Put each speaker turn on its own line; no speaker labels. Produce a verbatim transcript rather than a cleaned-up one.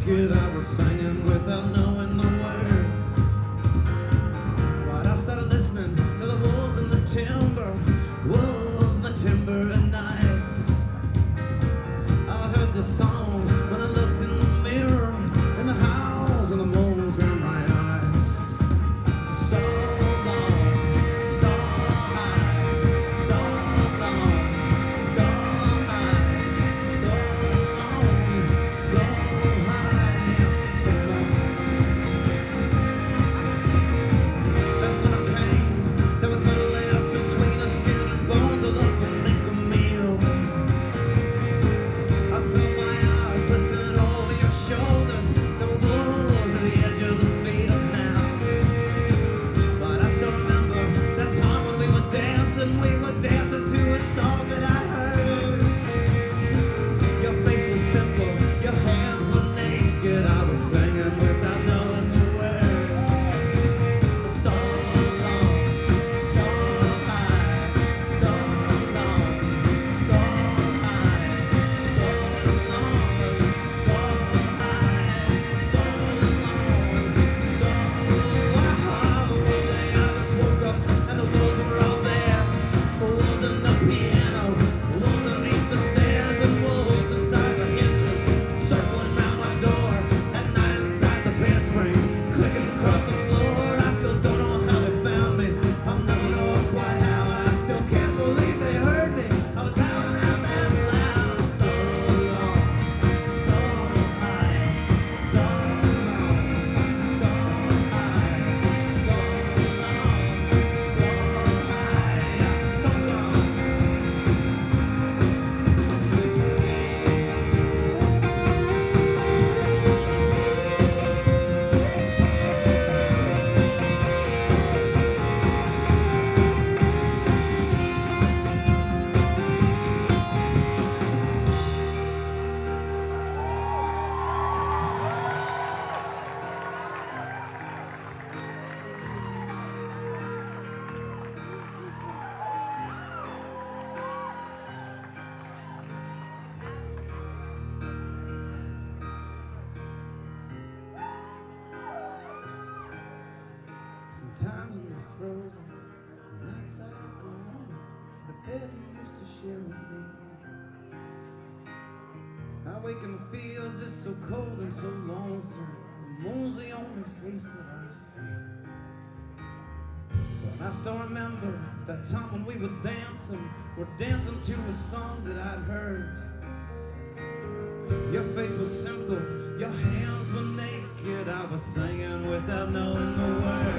naked, I was singing without knowing the words. But I started listening to the wolves in the timber, wolves in the timber at night. I heard the songs when I looked in the mirror, and the howls and the moans were in my eyes. So long, so high, so long, so high, so long, so high, so long. Then when I came, there was little left between the skin and bones. I loved to make a meal. I felt my eyes lifted over your shoulders. There were wolves at the edge of the fields now. But I still remember that time when we were dancing. We were dancing to a song that I heard. Your face was simple, your hands were naked. I was singing without knowing the words. So long, so high, so long, so high, so long, so high, so long, so high. One day I just woke up and the wolves were all there. Wolves in the piano, wolves underneath the stairs, and wolves inside the hinges, circling round my door. At night inside the bed springs, clicking across the floor. I still don't know how they found me. I'll never know quite how. I still can't believe they heard me. I was howling out that loud. So long, so high, so long, so high, so long, so high, so long. Sometimes in the frozen nights I go home, the bed you used to share with me. I wake in the fields, it's so cold and so lonesome. The moon's the only face that I see. But I still remember that time when we were dancing. We're dancing to a song that I'd heard. Your face was simple, your hands were naked. I was singing without knowing the words.